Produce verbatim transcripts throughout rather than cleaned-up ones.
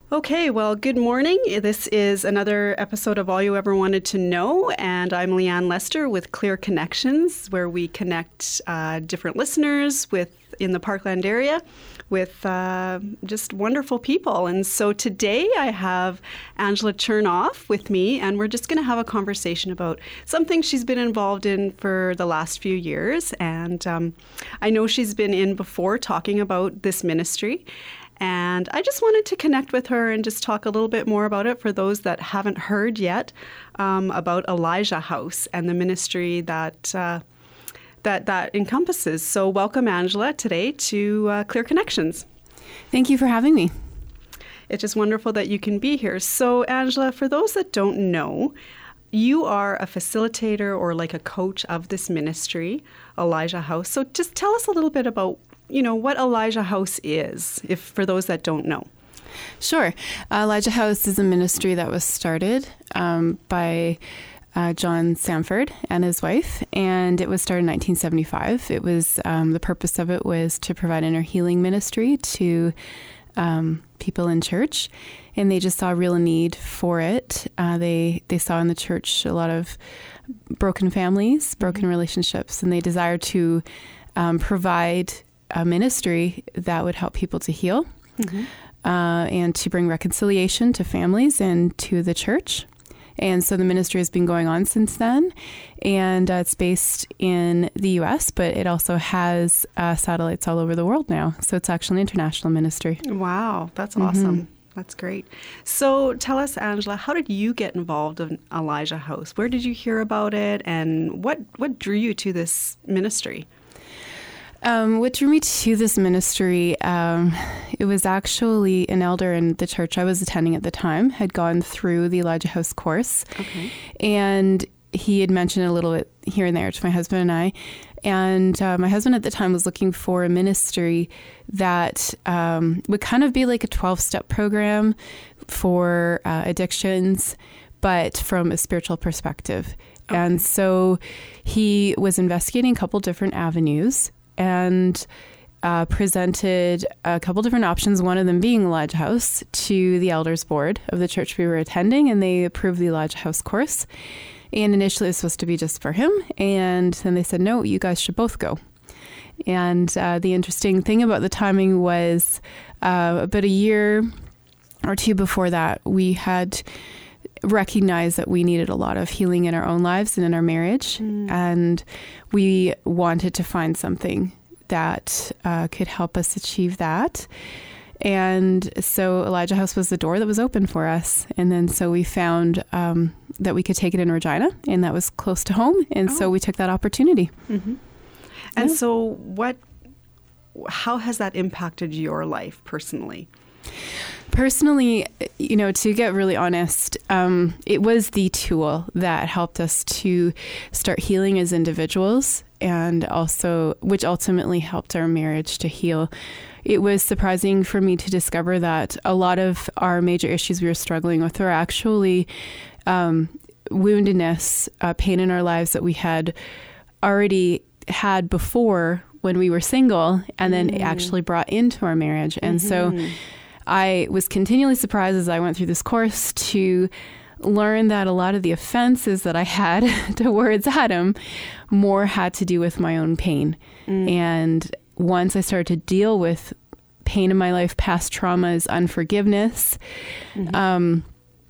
Okay, well, good morning. This is another episode of All You Ever Wanted to Know, and I'm Leanne Lester with Clear Connections, where we connect uh, different listeners with in the Parkland area with uh, just wonderful people. And so today I have Angela Chernoff with me, and we're just going to have a conversation about something she's been involved in for the last few years. And um, I know she's been in before talking about this ministry. And I just wanted to connect with her and just talk a little bit more about it for those that haven't heard yet um, about Elijah House and the ministry that uh, that that encompasses. So welcome, Angela, today to uh, Clear Connections. Thank you for having me. It's just wonderful that you can be here. So, Angela, for those that don't know, you are a facilitator or like a coach of this ministry, Elijah House. So just tell us a little bit about you know, what Elijah House is, if for those that don't know. Sure. Uh, Elijah House is a ministry that was started um, by uh, John Samford and his wife, and it was started in nineteen seventy-five. It was, um, the purpose of it was to provide inner healing ministry to um, people in church, and they just saw a real need for it. Uh, they, they saw in the church a lot of broken families, broken mm-hmm. relationships, and they desired to um, provide a ministry that would help people to heal mm-hmm. uh, and to bring reconciliation to families and to the church. And so the ministry has been going on since then, and uh, it's based in the U S, but it also has uh, satellites all over the world now. So it's actually an international ministry. Wow, that's awesome. Mm-hmm. That's great. So tell us, Angela, how did you get involved in Elijah House? Where did you hear about it, and what, what drew you to this ministry? Um, what drew me to this ministry, um, it was actually an elder in the church I was attending at the time had gone through the Elijah House course. Okay. And he had mentioned a little bit here and there to my husband and I. And uh, my husband at the time was looking for a ministry that um, would kind of be like a twelve-step program for uh, addictions, but from a spiritual perspective. Okay. And so he was investigating a couple different avenues and uh, presented a couple different options, one of them being Elijah House, to the elders board of the church we were attending, and they approved the Elijah House course. And initially it was supposed to be just for him, and then they said, no, you guys should both go. And uh, the interesting thing about the timing was uh, about a year or two before that, we had recognized that we needed a lot of healing in our own lives and in our marriage. Mm. And we wanted to find something that uh, could help us achieve that. And so Elijah House was the door that was open for us. And then so we found um, that we could take it in Regina, and that was close to home. And oh. so we took that opportunity. Mm-hmm. And yeah. so what, how has that impacted your life personally? Personally, you know, to get really honest, um, it was the tool that helped us to start healing as individuals, and also, which ultimately helped our marriage to heal. It was surprising for me to discover that a lot of our major issues we were struggling with were actually um, woundedness, uh, pain in our lives that we had already had before when we were single, and then mm. actually brought into our marriage. And mm-hmm. so I was continually surprised as I went through this course to learn that a lot of the offenses that I had towards Adam more had to do with my own pain. Mm. And once I started to deal with pain in my life, past traumas, unforgiveness, mm-hmm. um,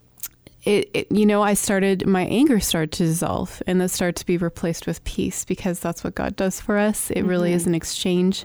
it, it, you know, I started, my anger started to dissolve, and that started to be replaced with peace, because that's what God does for us. It mm-hmm. really is an exchange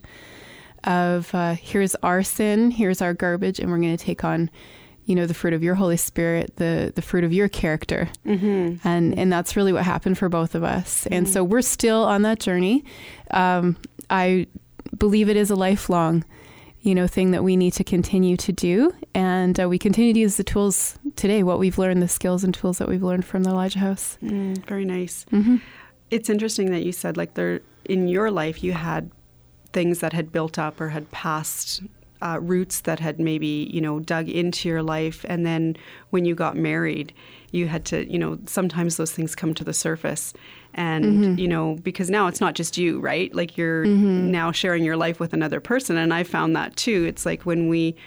of uh, here's our sin, here's our garbage, and we're going to take on, you know, the fruit of your Holy Spirit, the the fruit of your character. Mm-hmm. And and that's really what happened for both of us. Mm-hmm. And so we're still on that journey. Um, I believe it is a lifelong, you know, thing that we need to continue to do. And uh, we continue to use the tools today, what we've learned, the skills and tools that we've learned from the Elijah House. Mm, very nice. Mm-hmm. It's interesting that you said, like, there in your life you had things that had built up or had passed uh, roots that had maybe, you know, dug into your life. And then when you got married, you had to, you know, sometimes those things come to the surface. And, mm-hmm. you know, because now it's not just you, right? Like you're mm-hmm. now sharing your life with another person. And I found that too. It's like when we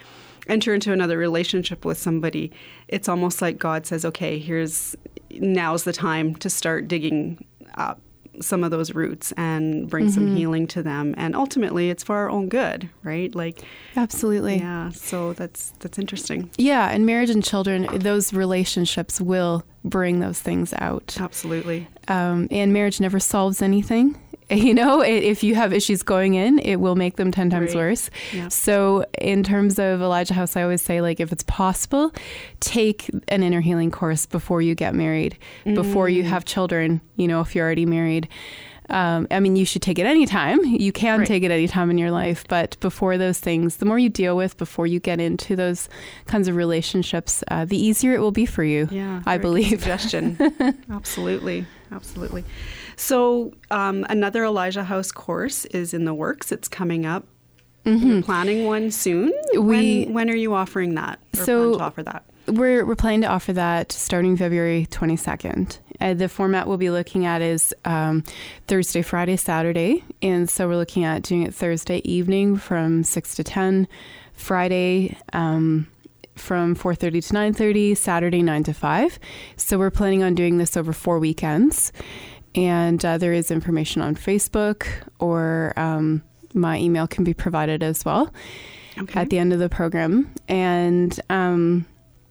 enter into another relationship with somebody, it's almost like God says, okay, here's, now's the time to start digging up some of those roots and bring mm-hmm. some healing to them. And ultimately, it's for our own good, right? Like, absolutely. Yeah. So that's that's interesting. Yeah. And marriage and children, those relationships will bring those things out. Absolutely. Um, and marriage never solves anything. You know, if you have issues going in, it will make them ten times right. worse. Yep. So in terms of Elijah House, I always say, like, if it's possible, take an inner healing course before you get married, mm. before you have children, you know, if you're already married. Um, I mean, you should take it anytime. You can right. take it anytime in your life. But before those things, the more you deal with, before you get into those kinds of relationships, uh, the easier it will be for you, yeah, I believe. Suggestion. Absolutely. Absolutely. So um, another Elijah House course is in the works. It's coming up. Mm-hmm. You're planning one soon. We, when, when are you offering that? Or so plan to offer that? We're we're planning to offer that starting February twenty-second. Uh, the format we'll be looking at is um, Thursday, Friday, Saturday. And so we're looking at doing it Thursday evening from six to ten, Friday um, from four thirty to nine thirty, Saturday nine to five. So we're planning on doing this over four weekends. And uh, there is information on Facebook, or um, my email can be provided as well okay. at the end of the program. And um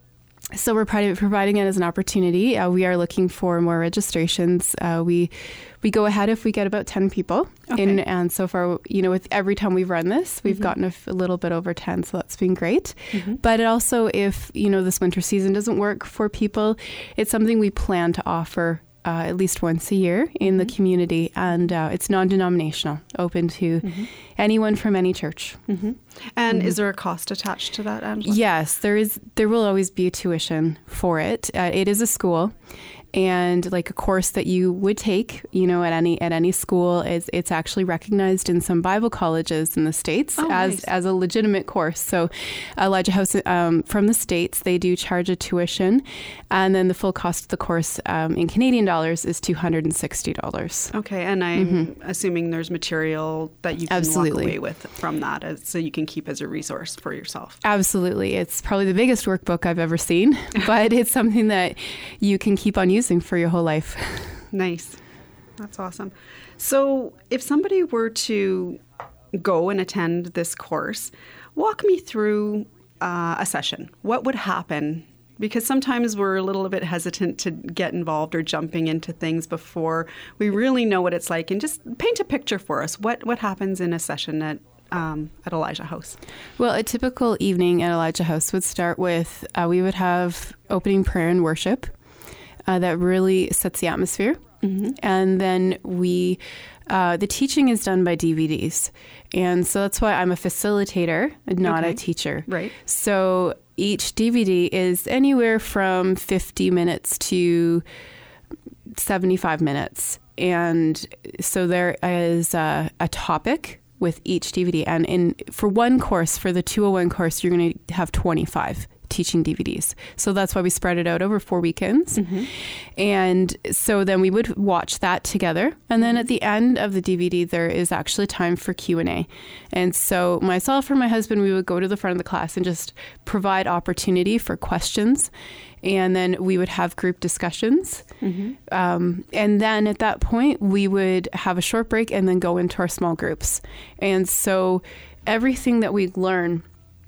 So we're providing it as an opportunity. Uh, we are looking for more registrations. Uh, we we go ahead if we get about ten people. Okay. In, and so far, you know, with every time we've run this, we've mm-hmm. gotten a, f- a little bit over ten. So that's been great. Mm-hmm. But it also, if, you know, this winter season doesn't work for people, it's something we plan to offer Uh, at least once a year in mm-hmm. the community, and uh, it's non-denominational, open to mm-hmm. anyone from any church. Mm-hmm. And mm-hmm. is there a cost attached to that, Angela? Yes, there is. There will always be a tuition for it. Uh, it is a school, and like a course that you would take, you know, at any at any school, is it's actually recognized in some Bible colleges in the States oh, as nice. as a legitimate course. So, Elijah House um, from the States, they do charge a tuition, and then the full cost of the course um, in Canadian dollars is two hundred and sixty dollars. Okay, and I'm mm-hmm. assuming there's material that you can Absolutely. walk away with from that, as, so you can keep as a resource for yourself. Absolutely, it's probably the biggest workbook I've ever seen, but it's something that you can keep on using for your whole life. Nice. That's awesome. So if somebody were to go and attend this course, walk me through uh, a session. What would happen? Because sometimes we're a little bit hesitant to get involved or jumping into things before we really know what it's like. And just paint a picture for us. What what happens in a session at Um, at Elijah House? Well, a typical evening at Elijah House would start with, uh, we would have opening prayer and worship uh, that really sets the atmosphere. Mm-hmm. And then we, uh, the teaching is done by D V Ds. And so that's why I'm a facilitator, not okay. a teacher. Right. So each D V D is anywhere from fifty minutes to seventy-five minutes. And so there is a, a topic with each D V D. And in for one course, for the two oh one course, you're going to have twenty-five teaching D V Ds. So that's why we spread it out over four weekends. Mm-hmm. And so then we would watch that together. And then at the end of the D V D, there is actually time for Q and A. And so myself or my husband, we would go to the front of the class and just provide opportunity for questions. And then we would have group discussions. Mm-hmm. Um, and then at that point, we would have a short break and then go into our small groups. And so everything that we learn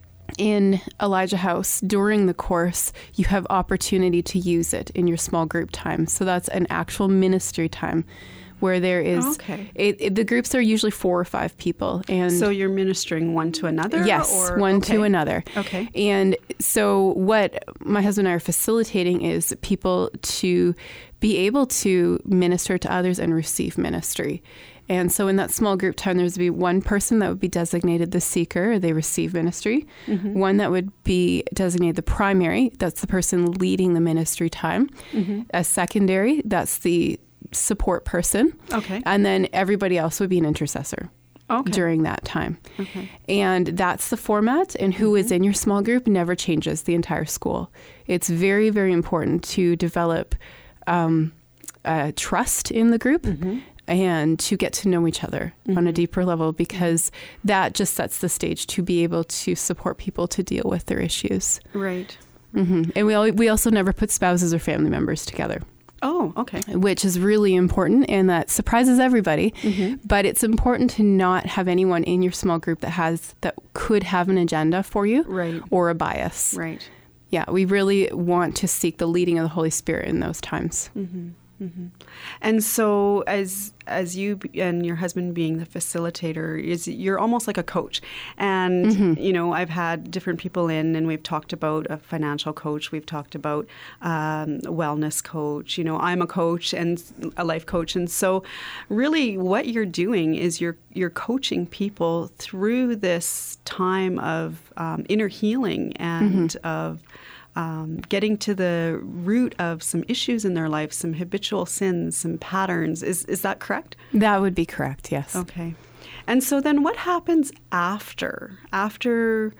in Elijah House during the course, you have opportunity to use it in your small group time. So that's an actual ministry time where there is, oh, okay. it, it, the groups are usually four or five people. And so you're ministering one to another? Yes, or, one okay. to another. Okay. And so what my husband and I are facilitating is people to be able to minister to others and receive ministry. And so in that small group time, there's to be one person that would be designated the seeker, they receive ministry. Mm-hmm. One that would be designated the primary, that's the person leading the ministry time. Mm-hmm. A secondary, that's the support person. Okay. And then everybody else would be an intercessor. Okay. During that time. Okay. And that's the format, and who mm-hmm. is in your small group never changes the entire school. It's very, very important to develop um, uh, trust in the group. Mm-hmm. and to get to know each other mm-hmm. on a deeper level, because that just sets the stage to be able to support people to deal with their issues. Right. Mm-hmm. And we al- we also never put spouses or family members together. Oh, okay. Which is really important, and that surprises everybody. Mm-hmm. But it's important to not have anyone in your small group that has that could have an agenda for you, right, or a bias. Right. Yeah, we really want to seek the leading of the Holy Spirit in those times. Mm-hmm. Mm-hmm. And so, as as you and your husband being the facilitator, is you're almost like a coach. And mm-hmm. you know, I've had different people in, and we've talked about a financial coach. We've talked about um, a wellness coach. You know, I'm a coach and a life coach, and so really, what you're doing is you're you're coaching people through this time of um, inner healing and mm-hmm. of Um, getting to the root of some issues in their life, some habitual sins, some patterns. Is is that correct? That would be correct, yes. Okay. And so then what happens after? After,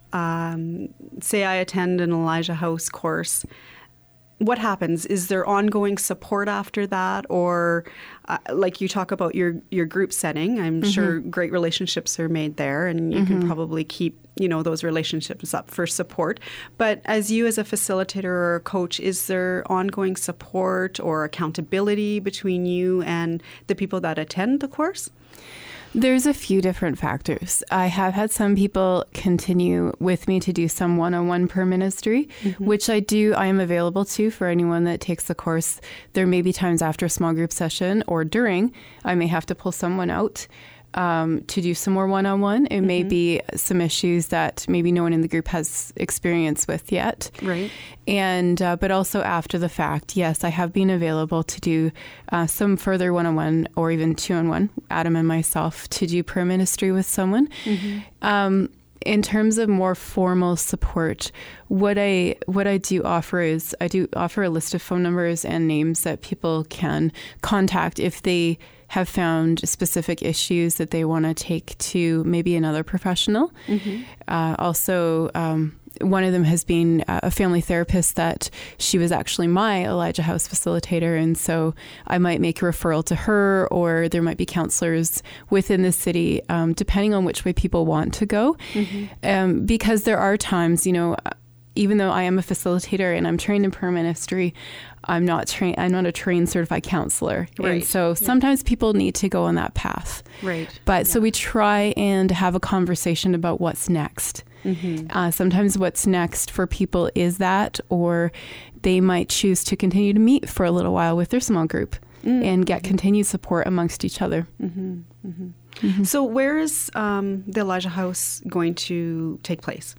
um, say I attend an Elijah House course, what happens? Is there ongoing support after that? Or uh, like you talk about your, your group setting, I'm mm-hmm. sure great relationships are made there, and you mm-hmm. can probably keep, you know, those relationships up for support. But as you as a facilitator or a coach, is there ongoing support or accountability between you and the people that attend the course? There's a few different factors. I have had some people continue with me to do some one-on-one per ministry, mm-hmm. which I do. I am available to for anyone that takes the course. There may be times after a small group session or during, I may have to pull someone out um, to do some more one-on-one. It mm-hmm. may be some issues that maybe no one in the group has experience with yet. Right. And uh, but also after the fact, yes, I have been available to do uh, some further one-on-one or even two-on-one, Adam and myself, to do prayer ministry with someone. Mm-hmm. Um, in terms of more formal support, what I what I do offer is I do offer a list of phone numbers and names that people can contact if they have found specific issues that they want to take to maybe another professional. Mm-hmm. Uh, also, um, one of them has been a family therapist that she was actually my Elijah House facilitator. And so I might make a referral to her, or there might be counselors within the city, um, depending on which way people want to go. Mm-hmm. Um, because there are times, you know, even though I am a facilitator and I'm trained in prayer ministry, I'm not trained. I'm not a trained certified counselor, right. And so sometimes yeah. people need to go on that path. Right. But yeah. so we try and have a conversation about what's next. Mm-hmm. Uh, sometimes what's next for people is that, or they might choose to continue to meet for a little while with their small group mm-hmm. and get continued support amongst each other. Mm-hmm. Mm-hmm. Mm-hmm. So where is um, the Elijah House going to take place?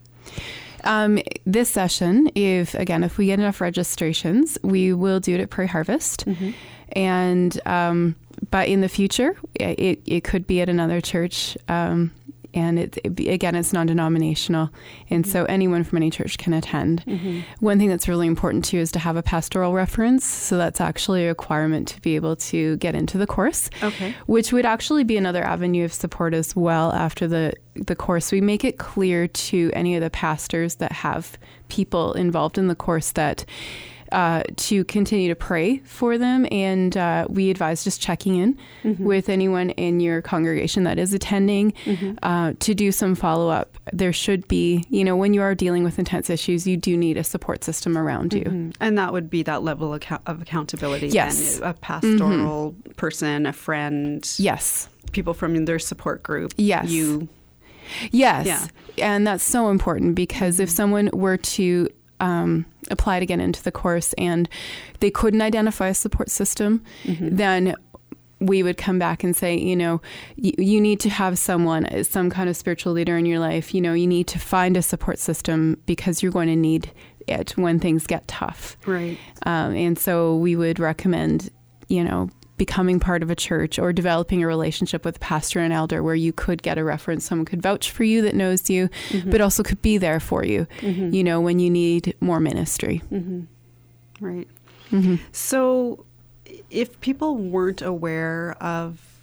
Um, this session, if again, if we get enough registrations, we will do it at Prairie Harvest. Mm-hmm. And um, but in the future, it, it could be at another church. Um, and it, it again, it's non-denominational, and mm-hmm. so anyone from any church can attend. Mm-hmm. One thing that's really important too is to have a pastoral reference. So that's actually a requirement to be able to get into the course. Okay. Which would actually be another avenue of support as well after the the course. We make it clear to any of the pastors that have people involved in the course that uh, to continue to pray for them. And uh, we advise just checking in mm-hmm. with anyone in your congregation that is attending mm-hmm. uh, to do some follow-up. There should be, you know, when you are dealing with intense issues, you do need a support system around you. Mm-hmm. And that would be that level of, account- of accountability. Yes. A pastoral mm-hmm. person, a friend. Yes. People from their support group. Yes. You. Yes. Yeah. And that's so important, because mm-hmm. if someone were to um, apply to get into the course and they couldn't identify a support system, mm-hmm. then we would come back and say, you know, y- you need to have someone, some kind of spiritual leader in your life. You know, you need to find a support system because you're going to need it when things get tough. Right. Um, and so we would recommend, you know, becoming part of a church or developing a relationship with a pastor and elder where you could get a reference. Someone could vouch for you that knows you, mm-hmm. but also could be there for you, mm-hmm. you know, when you need more ministry. Mm-hmm. Right. Mm-hmm. So if people weren't aware of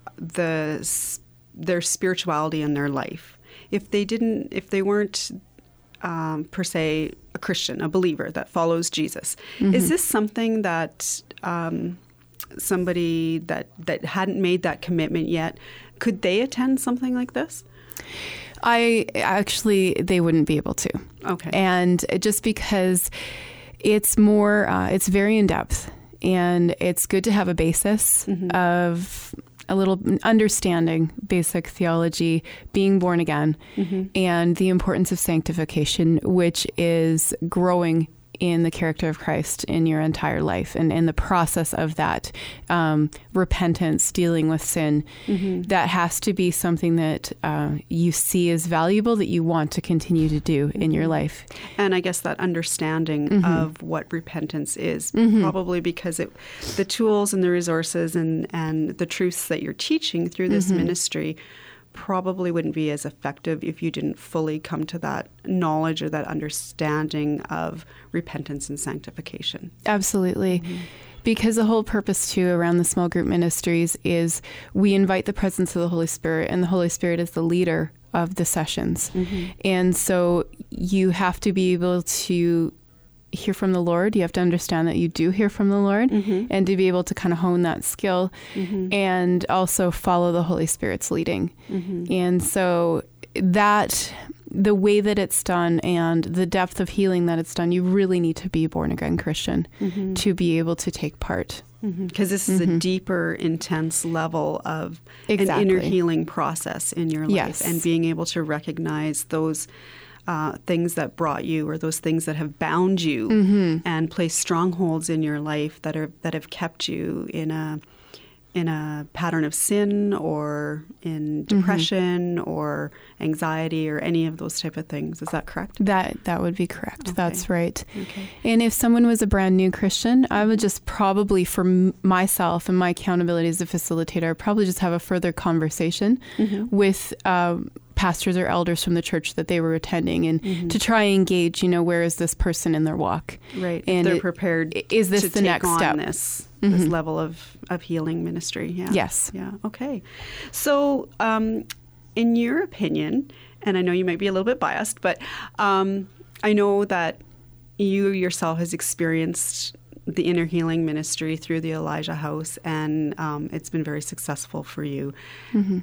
the their spirituality in their life, if they didn't, if they weren't um, per se a Christian, a believer that follows Jesus, mm-hmm. is this something that um, somebody that, that hadn't made that commitment yet, could they attend something like this? I actually, they wouldn't be able to. Okay. And just because it's more, uh, it's very in depth, and it's good to have a basis mm-hmm. of a little understanding basic theology, being born again, mm-hmm. and the importance of sanctification, which is growing in the character of Christ in your entire life, and in the process of that um, repentance, dealing with sin. Mm-hmm. That has to be something that uh, you see as valuable, that you want to continue to do mm-hmm. in your life. And I guess that understanding mm-hmm. of what repentance is, mm-hmm. probably because it, the tools and the resources and, and the truths that you're teaching through this mm-hmm. ministry probably wouldn't be as effective if you didn't fully come to that knowledge or that understanding of repentance and sanctification. Absolutely. Mm-hmm. Because the whole purpose, too, around the small group ministries is we invite the presence of the Holy Spirit, and the Holy Spirit is the leader of the sessions. Mm-hmm. And so you have to be able to hear from the Lord. You have to understand that you do hear from the Lord, mm-hmm. and to be able to kind of hone that skill mm-hmm. and also follow the Holy Spirit's leading. Mm-hmm. And so that, the way that it's done and the depth of healing that it's done, you really need to be a born again Christian mm-hmm. to be able to take part. Because mm-hmm. this is mm-hmm. a deeper, intense level of exactly. an inner healing process in your life, yes. and being able to recognize those Uh, things that brought you, or those things that have bound you mm-hmm. and placed strongholds in your life that are that have kept you in a in a pattern of sin, or in depression mm-hmm. or anxiety, or any of those type of things. Is that correct? That that would be correct. Okay. That's right. Okay. And if someone was a brand new Christian, I would just probably, for m- myself and my accountability as a facilitator, I'd probably just have a further conversation mm-hmm. with um, pastors or elders from the church that they were attending, and mm-hmm. to try and engage, you know, where is this person in their walk? Right. And they're it, prepared is this to the take next on step? This, mm-hmm. this level of, of healing ministry. Yeah. Yes. Yeah. Okay. So, um, in your opinion, and I know you might be a little bit biased, but um, I know that you yourself has experienced the inner healing ministry through the Elijah House, and um, it's been very successful for you. Mm-hmm.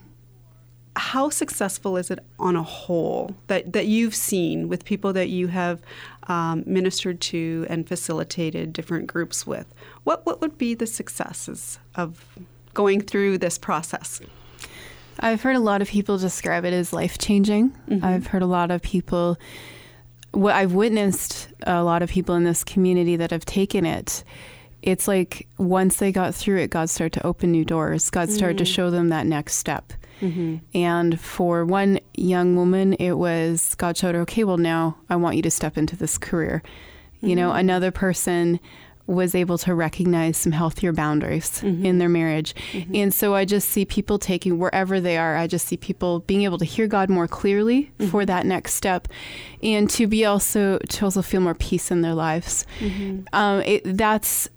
How successful is it on a whole that, that you've seen with people that you have um, ministered to and facilitated different groups with? What what would be the successes of going through this process? I've heard a lot of people describe it as life-changing. Mm-hmm. I've heard a lot of people, what I've witnessed a lot of people in this community that have taken it. It's like once they got through it, God started to open new doors. God started mm-hmm. to show them that next step. Mm-hmm. And for one young woman, it was God showed her, okay, well, now I want you to step into this career. Mm-hmm. You know, another person was able to recognize some healthier boundaries mm-hmm. in their marriage. Mm-hmm. And so I just see people taking, wherever they are, I just see people being able to hear God more clearly mm-hmm. for that next step, and to be also, to also feel more peace in their lives. Mm-hmm. Um, it, that's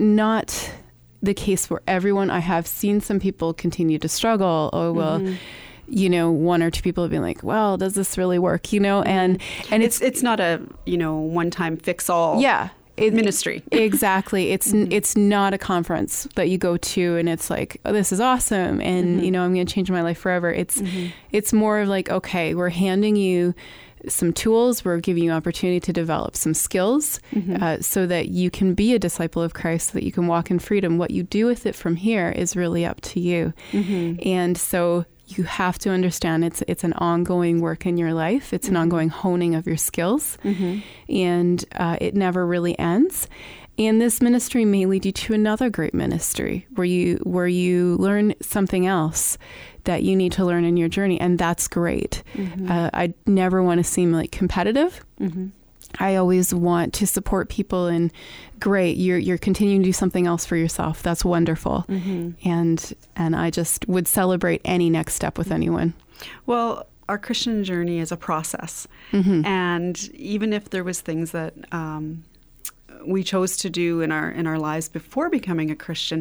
not the case for everyone. I have seen some people continue to struggle, or well, mm-hmm. you know, one or two people have been like, well, does this really work? You know, and, and it's, it's, it's not a, you know, one time fix all. Yeah. It, ministry. Exactly. It's mm-hmm. it's not a conference that you go to and it's like, oh, this is awesome, and mm-hmm. you know, I'm going to change my life forever. It's mm-hmm. it's more of like, okay, we're handing you some tools, we're giving you opportunity to develop some skills mm-hmm. uh, so that you can be a disciple of Christ, so that you can walk in freedom. What you do with it from here is really up to you. Mm-hmm. And so you have to understand it's it's an ongoing work in your life. It's mm-hmm. an ongoing honing of your skills, mm-hmm. and uh, it never really ends. And this ministry may lead you to another great ministry where you where you learn something else that you need to learn in your journey, and that's great. Mm-hmm. Uh, I never want to seem like competitive. Mm-hmm. I always want to support people, and great, you're you're continuing to do something else for yourself. That's wonderful. Mm-hmm. And and I just would celebrate any next step with anyone. Well, our Christian journey is a process. Mm-hmm. And even if there was things that um, we chose to do in our in our lives before becoming a Christian,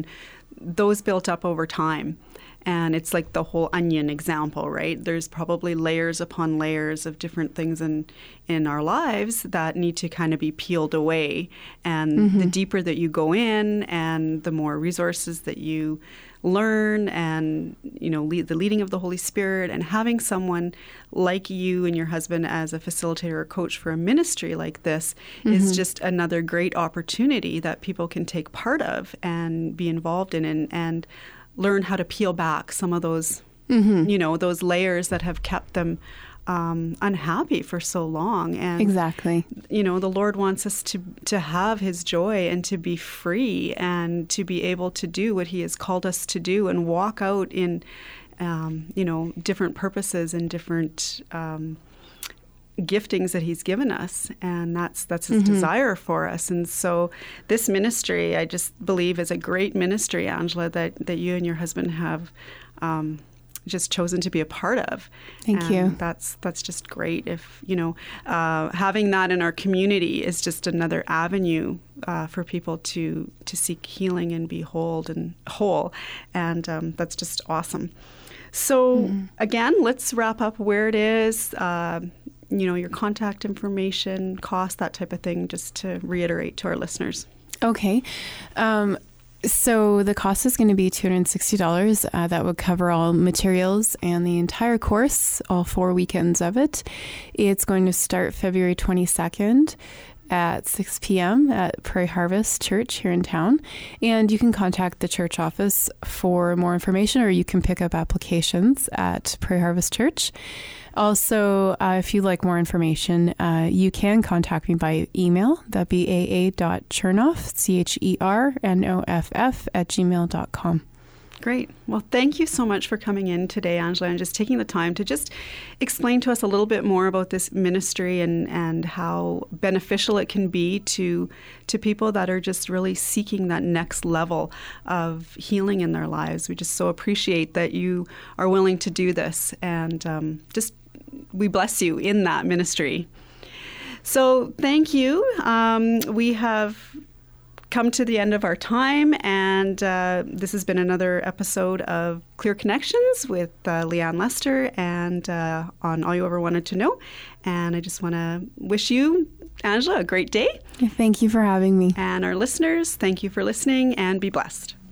those built up over time. And it's like the whole onion example, right? There's probably layers upon layers of different things in, in our lives that need to kind of be peeled away. And mm-hmm. the deeper that you go in and the more resources that you learn and, you know, lead, the leading of the Holy Spirit and having someone like you and your husband as a facilitator or coach for a ministry like this mm-hmm. is just another great opportunity that people can take part of and be involved in and, and learn how to peel back some of those, mm-hmm. you know, those layers that have kept them um, unhappy for so long. And exactly, you know, the Lord wants us to to have His joy and to be free and to be able to do what He has called us to do and walk out in, um, you know, different purposes and different um, giftings that He's given us, and that's that's His mm-hmm. desire for us. And so this ministry, I just believe, is a great ministry, Angela, that, that you and your husband have um, just chosen to be a part of. Thank and you. That's that's just great. If, you know, uh, having that in our community is just another avenue uh, for people to to seek healing and be whole and whole, and um, that's just awesome. So mm. again, let's wrap up where it is. Uh, you know, your contact information, cost, that type of thing, just to reiterate to our listeners. Okay. Um, so the cost is going to be two hundred sixty dollars. Uh, that would cover all materials and the entire course, all four weekends of it. It's going to start February twenty-second at six p.m. at Prairie Harvest Church here in town. And you can contact the church office for more information, or you can pick up applications at Prairie Harvest Church. Also, uh, if you'd like more information, uh, you can contact me by email. That'd be a a dot chernoff, C H E R N O F F, at gmail dot com. Great. Well, thank you so much for coming in today, Angela, and just taking the time to just explain to us a little bit more about this ministry and, and how beneficial it can be to to people that are just really seeking that next level of healing in their lives. We just so appreciate that you are willing to do this, and um, just we bless you in that ministry. So thank you. Um, we have come to the end of our time, and uh, this has been another episode of Clear Connections with uh, Leanne Lester, and uh, on All You Ever Wanted to Know. And I just want to wish you, Angela, a great day. Thank you for having me. And our listeners, thank you for listening, and be blessed.